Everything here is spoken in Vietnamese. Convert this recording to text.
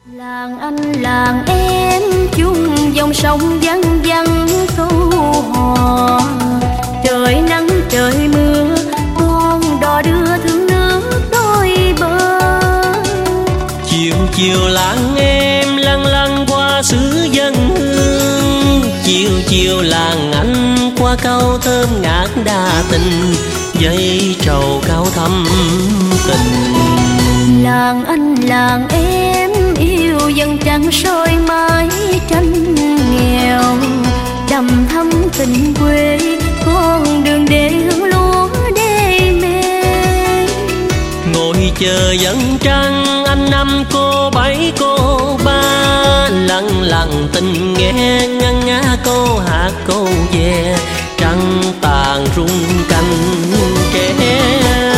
Làng anh làng em chung dòng sông vắng vắng câu hò, trời nắng trời mưa con đò đưa thương nước đôi bờ. Chiều chiều làng em lăn lăn qua xứ dân hương, chiều chiều làng anh qua câu thơm ngát đa tình, dây trầu cao thắm tình. Làng anh làng em yêu dân trắng soi mái tranh nghèo, đầm thắm tình quê con đường để hương lúa đê mê. Ngồi chờ dân trăng anh năm cô bảy cô ba, lặng lặng tình nghe ngân nga câu hát câu về, trăng tàn rung cành tre.